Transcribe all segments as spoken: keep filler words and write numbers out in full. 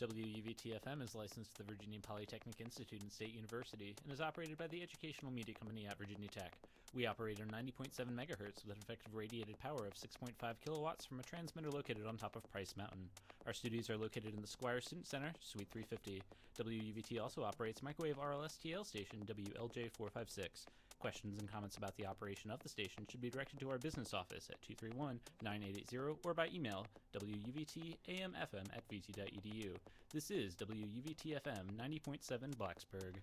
W U V T F M is licensed to the Virginia Polytechnic Institute and State University and is operated by the Educational Media Company at Virginia Tech. We operate on ninety point seven megahertz with an effective radiated power of six point five kilowatts from a transmitter located on top of Price Mountain. Our studios are located in the Squire Student Center, Suite three fifty. W U V T also operates microwave R L S T L station W L J four five six. Questions and comments about the operation of the station should be directed to our business office at two three one, nine eight eight zero or by email W U V T A M F M at v t dot e d u. This is W U V T F M ninety point seven Blacksburg.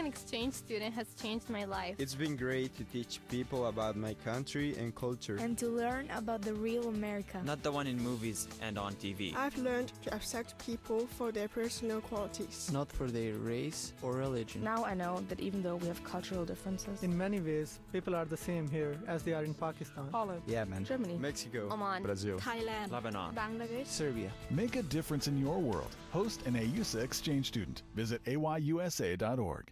an exchange student has changed my life. It's been great to teach people about my country and culture. And to learn about the real America. Not the one in movies and on T V. I've learned to accept people for their personal qualities. Not for their race or religion. Now I know that even though we have cultural differences, in many ways, people are the same here as they are in Pakistan, Holland, Yemen, Germany, Mexico, Oman, Brazil, Thailand, Lebanon, Bangladesh, Serbia. Make a difference in your world. Host an A U S A exchange student. Visit A Y U S A dot org.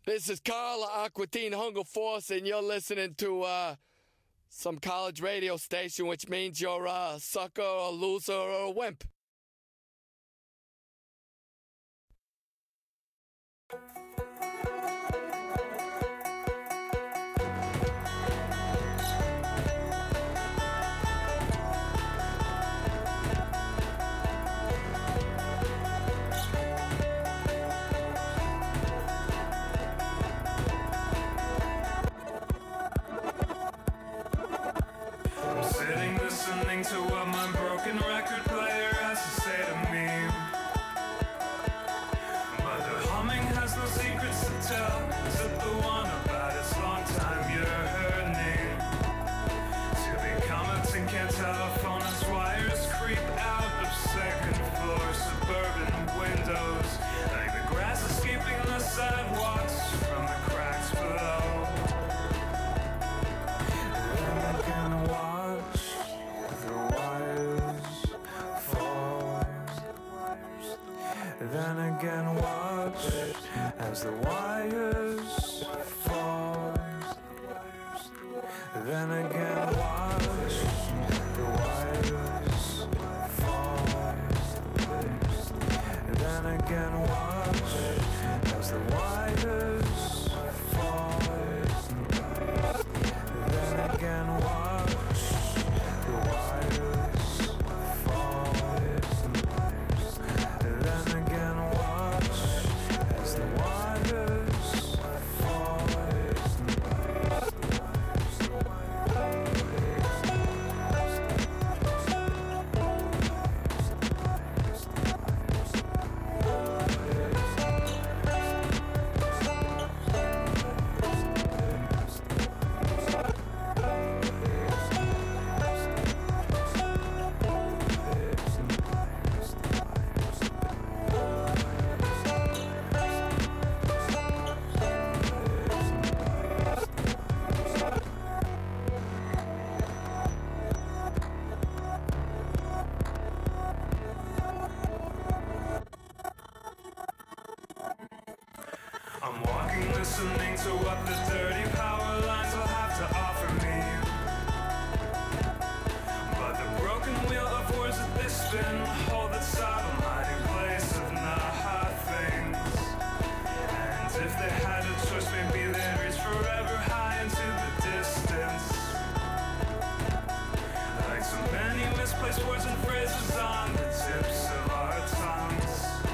This is Carl Aquatine Hunger Force, and you're listening to uh, some college radio station, which means you're a sucker, a loser, or a wimp. Sitting listening to what my broken record player has to say to me. But the humming has no secrets to tell. Is it the one about its long time yearning to become a tin can telephone as wires creep out of second floor suburban windows, like the grass escaping the sidewalks from the cracks below. I can watch the wires fall. Then again watch as the wires fall. Then again watch the wires fall. Then again watch as the wires fall. Then again watch the wires fall. Then again watch as the wires fall. I'm walking, listening to what the dirty power lines will have to offer me. But the broken wheel of words that they spin hold that solemn hiding place of nothing. And if they had a choice, maybe they'd reach forever high into the distance. Like so many misplaced words and phrases on the tips of our tongues.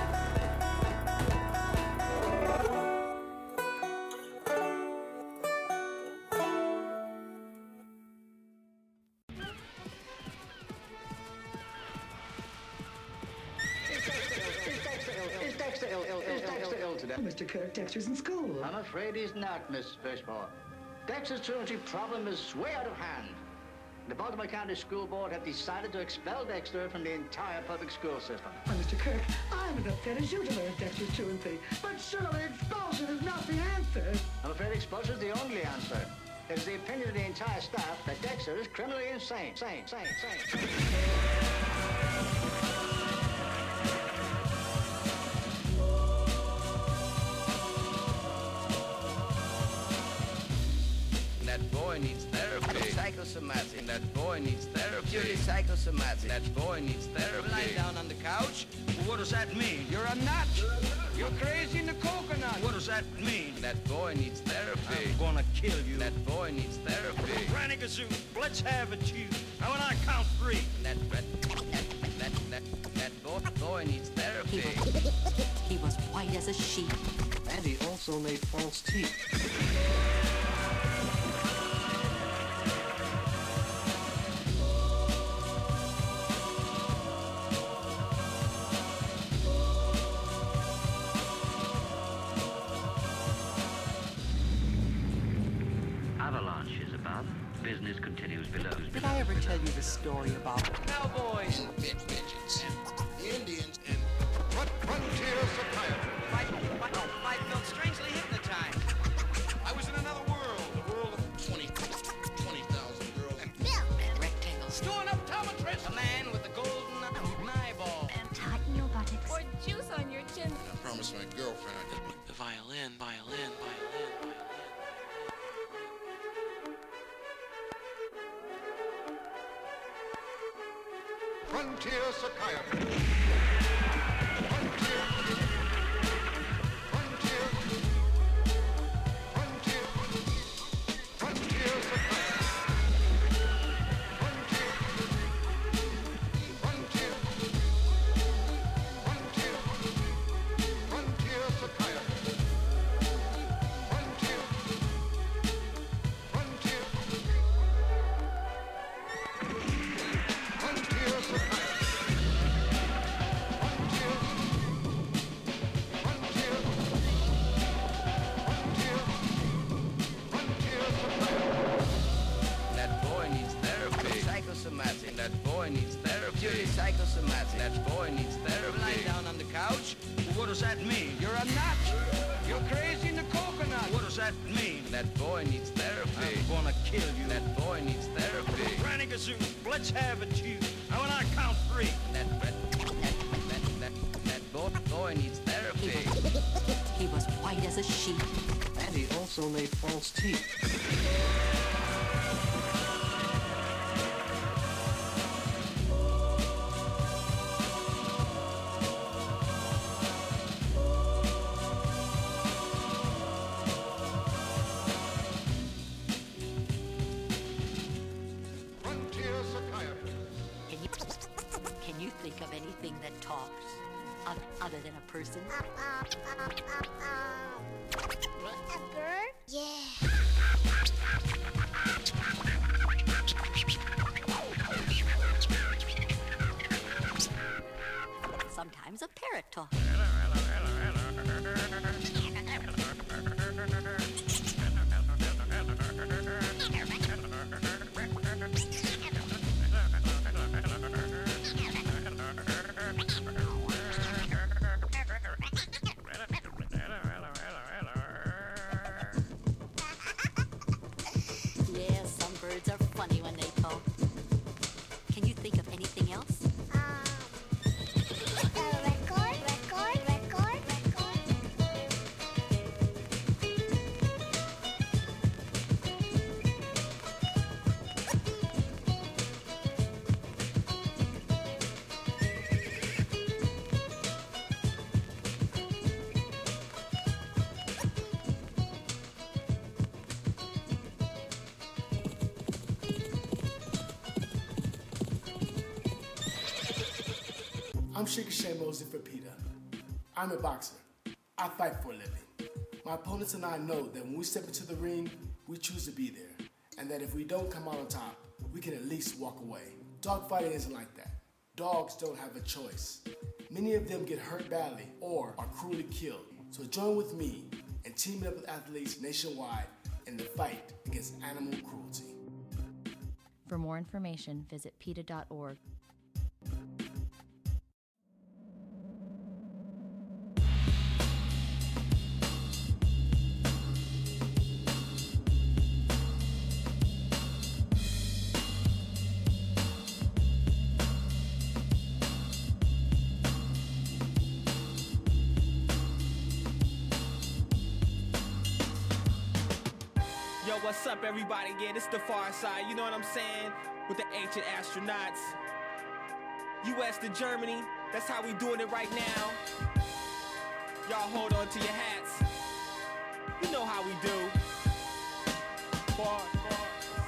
Mister Kirk, Dexter's in school. I'm afraid he's not, Miss Fishmore. Dexter's truancy problem is way out of hand. The Baltimore County School Board have decided to expel Dexter from the entire public school system. Well, Mister Kirk, I'm as upset as you to learn Dexter's truancy. But surely expulsion is not the answer. I'm afraid expulsion is the only answer. It is the opinion of the entire staff that Dexter is criminally insane. Sane, sane, sane. That boy needs therapy. Psychosomatic. That boy needs therapy. You're psychosomatic. That boy needs therapy. Lying down on the couch? What does that mean? You're a nut. You're crazy in the coconut. What does that mean? That boy needs therapy. I'm gonna kill you. That boy needs therapy. Granny Gazoo, let's have it, you. Now when I count three. That that that that that boy boy needs therapy. He was, he was white as a sheet. And he also made false teeth. Avalanche is above. Business continues below. Did I ever tell you the story about cowboys, midgets, and Indians, and frontier psychiatry? I, I, I felt strangely hypnotized. I was in another world, the world of twenty thousand girls. And Bill. And rectangles. Storing up optometrist. A man with a golden eyeball. And tighten your buttocks. Or juice on your chin. I promised my girlfriend I'd... The violin, violin, violin. Frontier psychiatry. Frontier. Frontier. Frontier. Frontier psychiatry. Frontier. Frontier. Frontier. Frontier psychiatry. Frontier. Frontier. Frontier That boy needs therapy. Psychosomatic. That boy needs therapy. You're psychosomatic. That boy needs therapy. Lying down on the couch. What does that mean? You're a nut. You're crazy in the coconut. What does that mean? That boy needs therapy. I'm gonna kill you. That boy needs therapy. Granny Gazoo, let's have it, you. Now when I count three. That that that that that, that boy, boy needs therapy. He was white as a sheep. And he also made false teeth. Frontier psychiatry. Can you, can you think of anything that talks o- other than a person? A bird? Yeah. Sometimes a parrot talks. Yeah, some birds are funny when they talk. Can you think of anything else? Record, record, record, record. I'm Shaker Shea Mosley for PETA. I'm a boxer. I fight for a living. My opponents and I know that when we step into the ring, we choose to be there, and that if we don't come out on top, we can at least walk away. Dogfighting isn't like that. Dogs don't have a choice. Many of them get hurt badly or are cruelly killed. So join with me and team up with athletes nationwide in the fight against animal cruelty. For more information, visit PETA dot org. Yo, what's up, everybody? Yeah, this the Far Side, you know what I'm saying? With the ancient astronauts. U S to Germany, that's how we doing it right now. Y'all hold on to your hats. You know how we do. Far, far.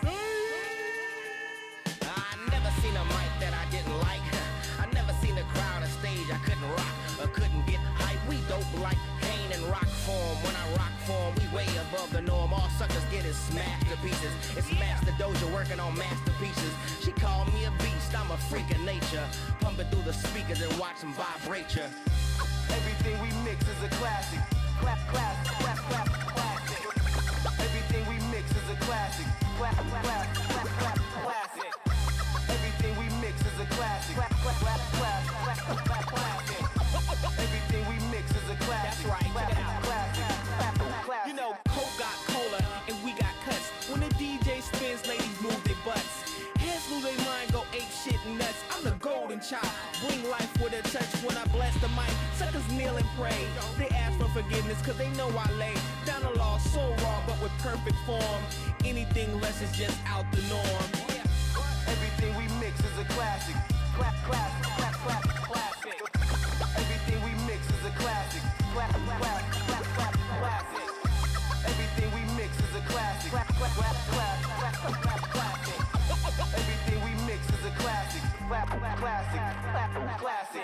I never seen a mic that I didn't like. I never seen a crowd on stage I couldn't rock or couldn't get hype. We dope like Kane and rock form. When I rock form, we way above the norm. All suckers get is smashed to pieces. It's Master Doja working on masterpieces. She called me a beast, I'm a freak of nature. Pumping through the speakers and watch them vibrate ya. Everything we mix is a classic. Clap, clap, clap, clap, classic. Everything we mix is a classic. Clap, clap, clap, clap, classic. Everything we mix is a classic. Clap, clap, clap, clap, clap, clap, classic. Everything we mix is a classic. That's right, clap, check it out. classic, clap, classic. You know, Coke got cola and we got cuts. When the D J spins, ladies move their butts. Hands move their mind, go ape shit nuts. I'm the golden child, bring life with a touch. When I bless the mic, suckers kneel and pray. They ask for forgiveness cause they know I lay down the law so raw but with perfect form. Anything less is just out the norm. Everything we mix is a classic. classic, classic, classic. Everything we mix is a classic. Classic, classic, classic, classic. Everything we mix is a classic. Classic, classic, classic. Everything we mix is a classic. Classic, classic, classic.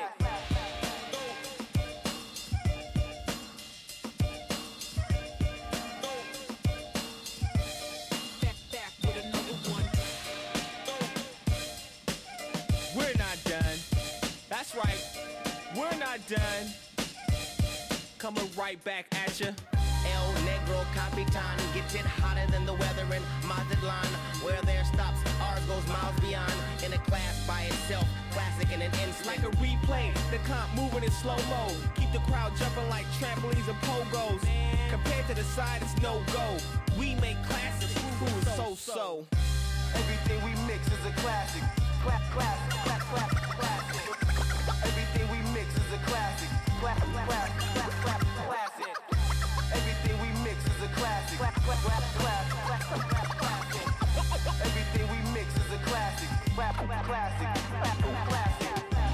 That's right, we're not done. Coming right back at ya. El Negro Capitan gets it hotter than the weather in Mazatlan. Where there stops, ours goes miles beyond. In a class by itself, classic in an instant. Like a replay, the comp moving in slow-mo. Keep the crowd jumping like trampolines and pogos. Compared to the side, it's no-go. We make classics, who is so-so. Everything we mix is a classic. Clap, clap, clap, clap, classic. Everything we mix is a classic. Clap, clap, clap, clap, classic. Everything we mix is a classic. Clap, clap, clap, clap, clap, clap, classic. Everything we mix is a classic. Clap, clap, classic, clap, classic.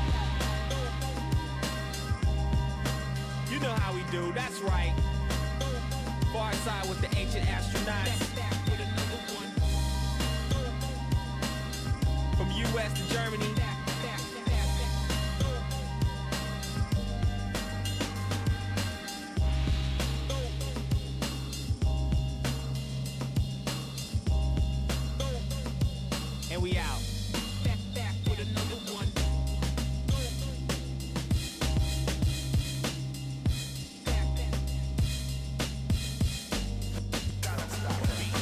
You know how we do, that's right. Far side with the ancient astronauts. From U S to Germany. And we out. Back, back with another one. Back, back. Gotta stop the beat.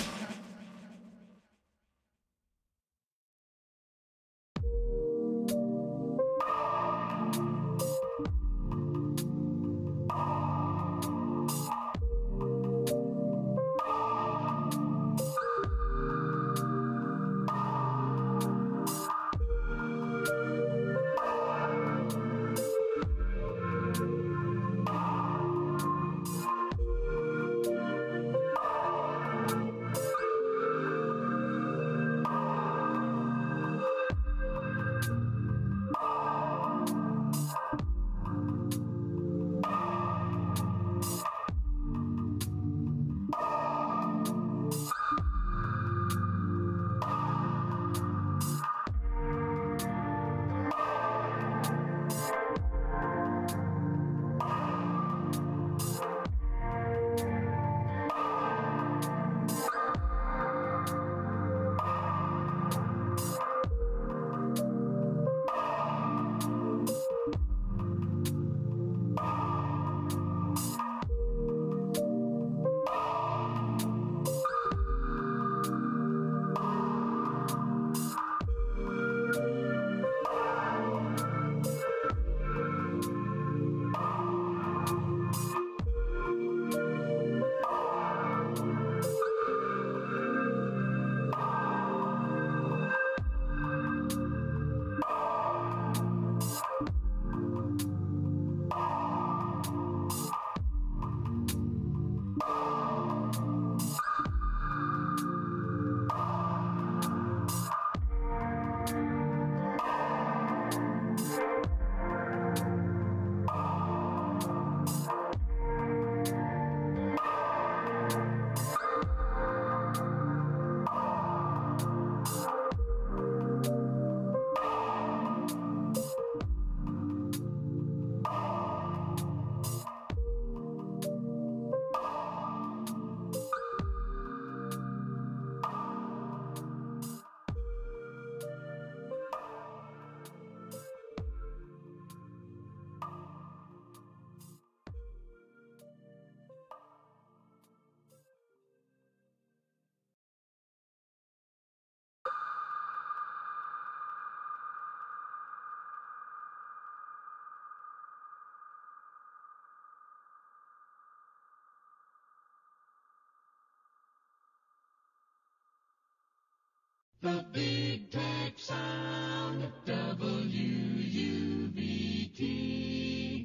The big tech sound of W U B T.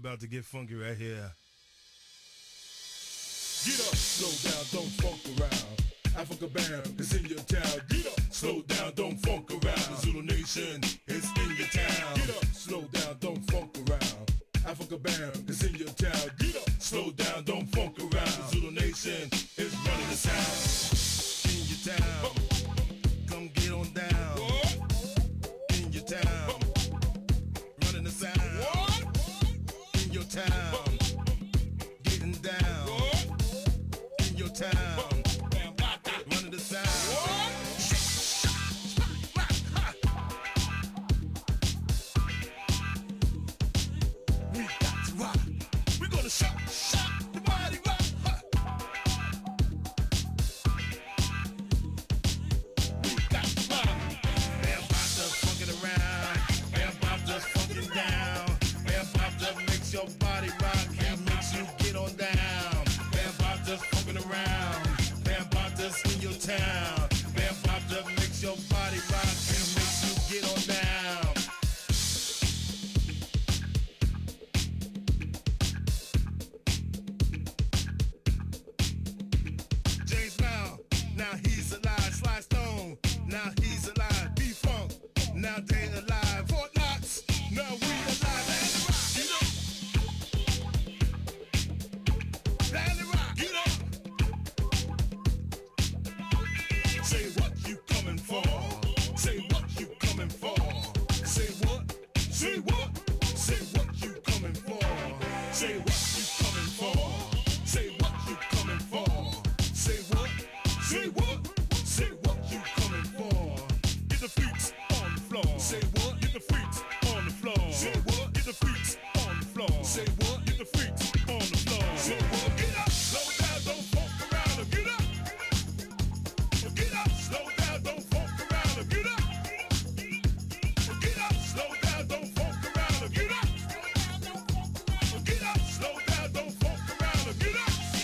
about to get funky right here. Get up, slow down, don't funk around. Africa Bam is in your town. Get up, slow down, don't funk around. The Zulu Nation is in your town. Get up, slow down, don't funk around. Africa Bam is in your town. Get up, slow down, don't funk around. The Zulu Nation is running the sound. In your town, come get on down. In your town, running the sound. In your town, getting down. In your town, running the sound. We got to rock. We're gonna shock, shock the body rock. We got to rock. Bam Bop just funkin' around. Bam Bop just funkin' down. Bam Bop just makes your body rock and makes you get on down. Bam Bop just funkin' around. Bam Bop just in your town. Bam Bop just makes your body rock and makes you get on down. James Brown, now he's alive. Sly Stone, now he's alive. B-Funk, now they alive. Fort Knox, now we alive. Let it rock. Get up. Say what you coming for. Say what you coming for. Say what? Say what? Say what you coming for. Say what you coming for. Say what you coming for. Say what? Say what? Say what you coming for. Get the freaks on the floor. Say what? Get the freaks on the floor. Say what? Get the freaks on the floor. Say what? Get the freaks on the floor. Say what? Get up, slow down, don't fuck around. Or get up. Or get up, slow down, don't fuck around. Or get up. Or get up, slow down, don't fuck around. Or get up. Or get up, slow down, don't fuck around. Or get up.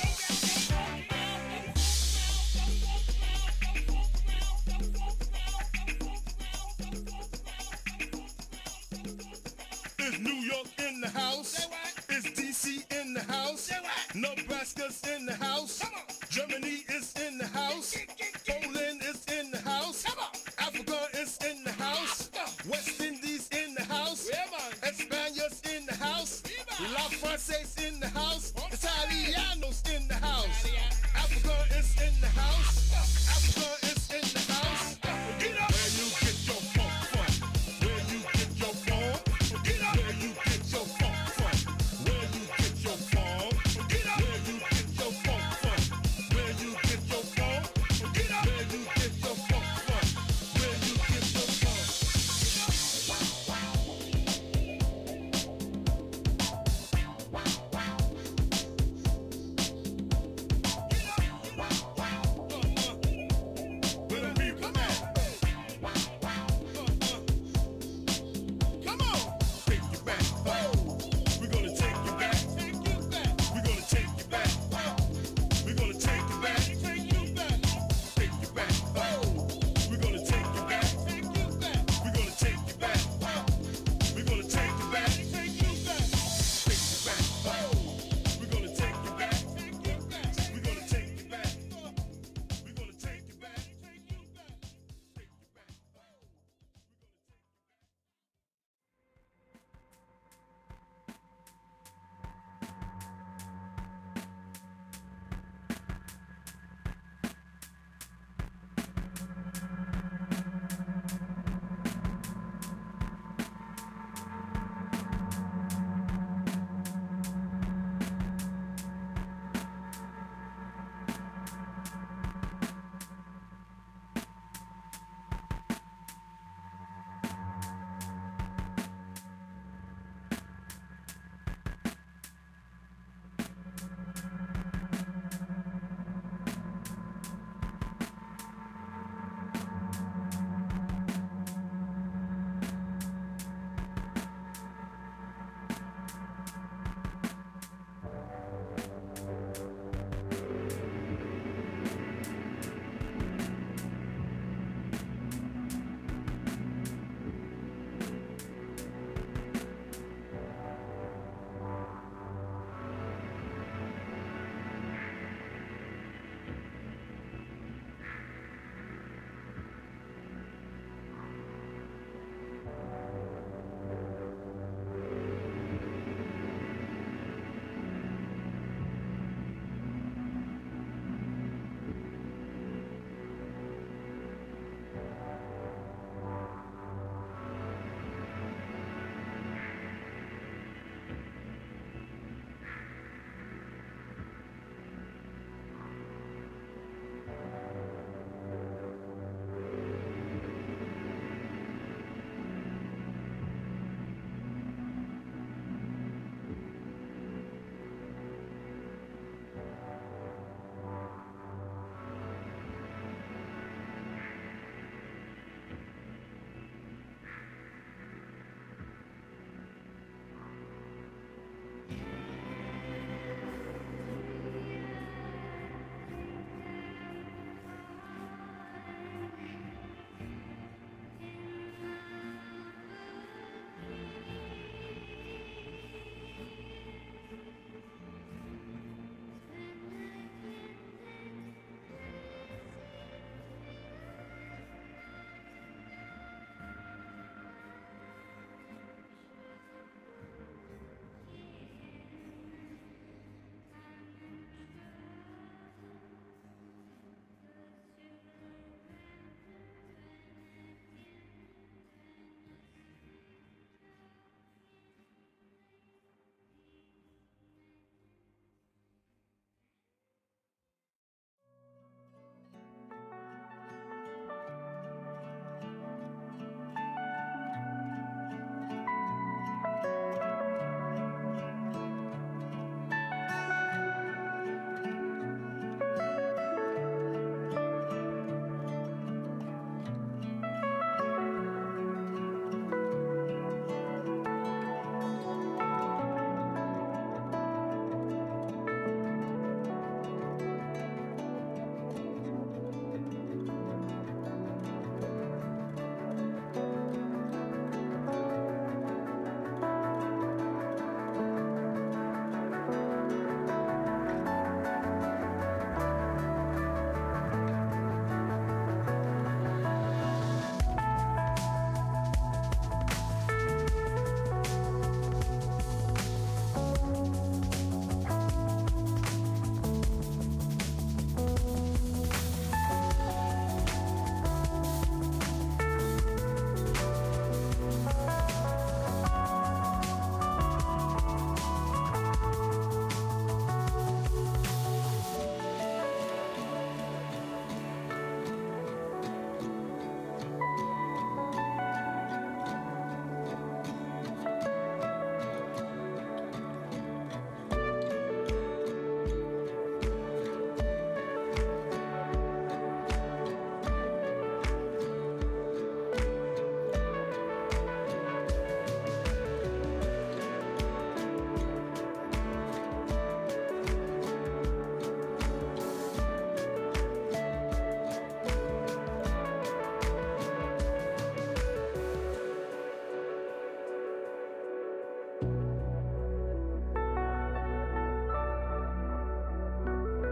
Is New York in the house? Is D C in the house? Nebraska's in the house. Germany is in the house. Poland is in the house.